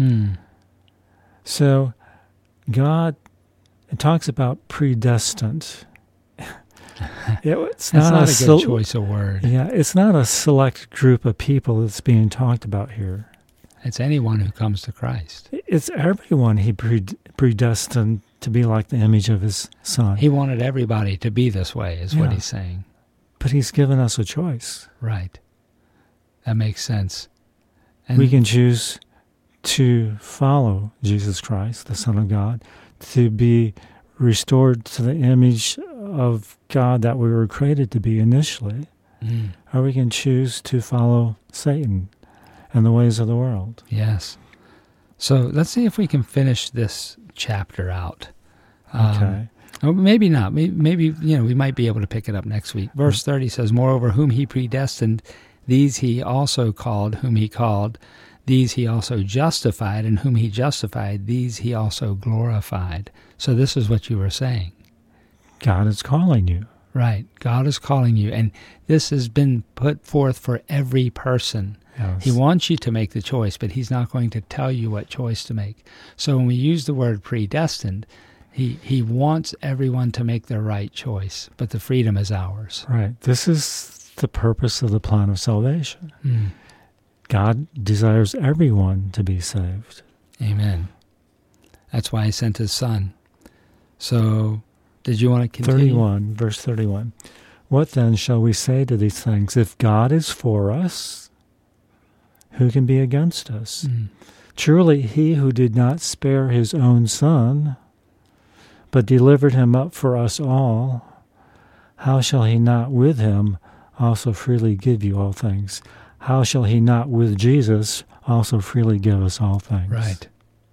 So God, it talks about predestined. It's
That's not a good
choice
choice of word.
Yeah, it's not a select group of people that's being talked about here.
It's anyone who comes to Christ.
It's everyone he predestined to be like the image of his Son.
He wanted everybody to be this way, is what he's saying.
But he's given us a choice.
Right. That makes sense. And
we can choose to follow Jesus Christ, the Son of God, to be restored to the image of God that we were created to be initially, or we can choose to follow Satan and the ways of the world.
Yes. So let's see if we can finish this chapter out.
Okay.
Maybe not. Maybe we might be able to pick it up next week. Verse 30 says, Moreover, whom he predestined, these he also called. Whom he called, these he also justified. And whom he justified, these he also glorified. So this is what you were saying.
God is calling you.
Right. God is calling you. And this has been put forth for every person.
Yes.
He wants you to make the choice, but he's not going to tell you what choice to make. So when we use the word predestined, he wants everyone to make the right choice, but the freedom is ours.
Right. This is the purpose of the plan of salvation. God desires everyone to be saved.
Amen. That's why he sent his Son. So, did you want to continue?
31, verse 31. What then shall we say to these things? If God is for us, who can be against us? Truly, he who did not spare his own Son, but delivered him up for us all, how shall he not with him also freely give you all things? How shall he not with Jesus also freely give us all things?
Right.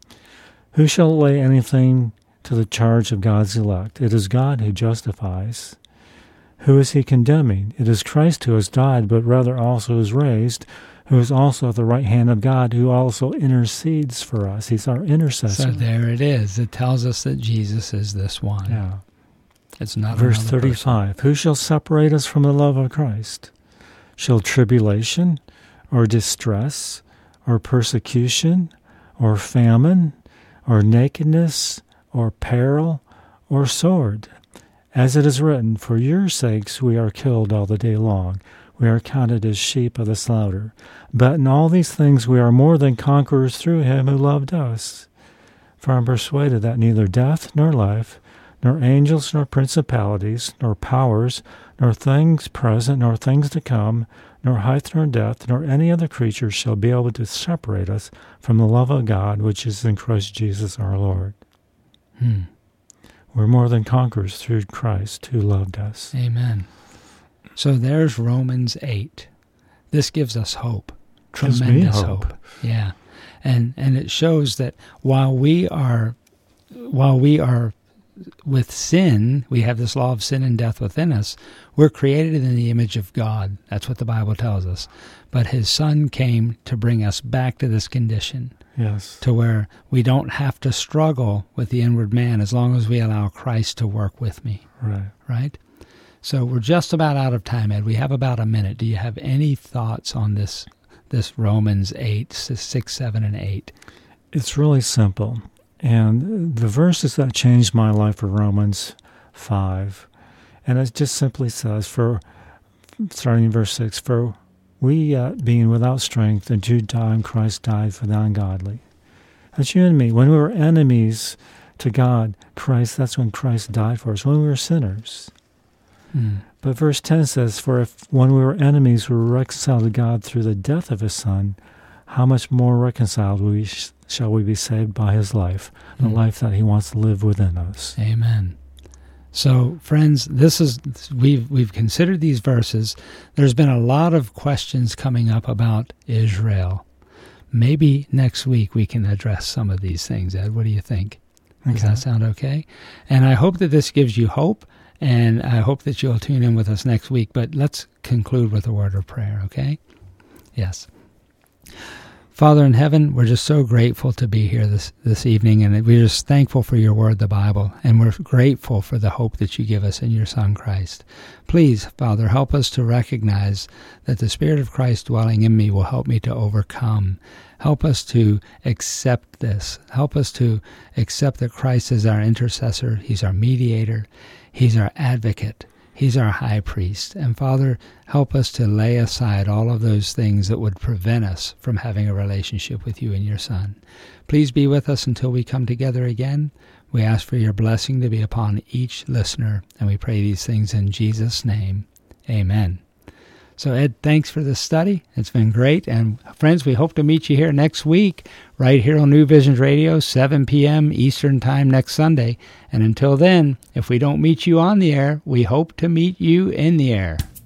Who shall lay anything to the charge of God's elect? It is God who justifies. Who is he condemning? It is Christ who has died, but rather also is raised, who is also at the right hand of God, who also intercedes for us. He's our intercessor.
So there it is. It tells us that Jesus is this one.
Yeah.
It's not
Verse
another
35.
person.
Who shall separate us from the love of Christ? Shall tribulation, or distress, or persecution, or famine, or nakedness, or peril, or sword? As it is written, for your sakes we are killed all the day long. we are counted as sheep of the slaughter. But in all these things we are more than conquerors through him who loved us. For I am persuaded that neither death nor life, nor angels nor principalities, nor powers, nor things present, nor things to come, nor height nor depth, nor any other creature shall be able to separate us from the love of God which is in Christ Jesus our Lord. We're more than conquerors through Christ who loved us.
Amen. So there's Romans 8. This gives us hope. Tremendous hope. Yeah. And it shows that while we are with sin, we have this law of sin and death within us, we're created in the image of God. That's what the Bible tells us. But his Son came to bring us back to this condition.
Yes.
To where we don't have to struggle with the inward man as long as we allow Christ to work with me.
Right.
Right? So we're just about out of time, Ed. We have about a minute. Do you have any thoughts on this Romans 8, 6, 7, and 8?
It's really simple. And the verses that changed my life are Romans 5. And it just simply says, starting in verse 6, for we being without strength, in due time Christ died for the ungodly. That's you and me. When we were enemies to God, that's when Christ died for us, when we were sinners. But verse 10 says, for if when we were enemies we were reconciled to God through the death of his Son, how much more reconciled shall we be saved by his life, the life that he wants to live within us.
Amen. So, friends, we've considered these verses. There's been a lot of questions coming up about Israel. Maybe next week we can address some of these things, Ed. What do you think? Does that sound okay? And I hope that this gives you hope, and I hope that you'll tune in with us next week. But let's conclude with a word of prayer, okay? Yes. Father in heaven, we're just so grateful to be here this evening, and we're just thankful for your word, the Bible, and we're grateful for the hope that you give us in your Son, Christ. Please, Father, help us to recognize that the Spirit of Christ dwelling in me will help me to overcome. Help us to accept this. Help us to accept that Christ is our intercessor. He's our mediator. He's our advocate. He's our high priest. And Father, help us to lay aside all of those things that would prevent us from having a relationship with you and your Son. Please be with us until we come together again. We ask for your blessing to be upon each listener, and we pray these things in Jesus' name. Amen. So, Ed, thanks for this study. It's been great. And friends, we hope to meet you here next week, right here on New Visions Radio, 7 p.m. Eastern Time next Sunday. And until then, if we don't meet you on the air, we hope to meet you in the air.